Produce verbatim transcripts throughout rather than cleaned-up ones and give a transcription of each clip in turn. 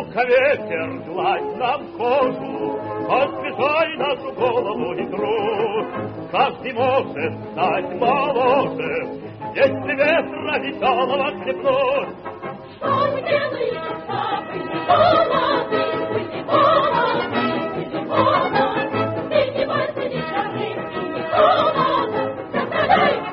Ну-ка, ветер, гладь нам кожу, освежай нашу голову и труд. Каждый может стать моложе, если ветра веселого хлебнуть. Что вы делаете, папы? Молоды, вы не молоды, вы не молоды. Ты не бойся ни жары и ни холода. Заставляй!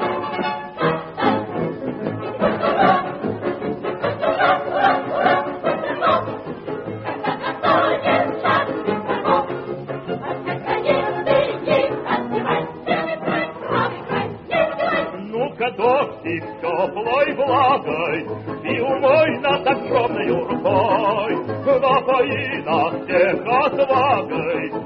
Ну-ка, дождик теплой влагой, и умой нас огромной рукой, напои нас всех отвагой,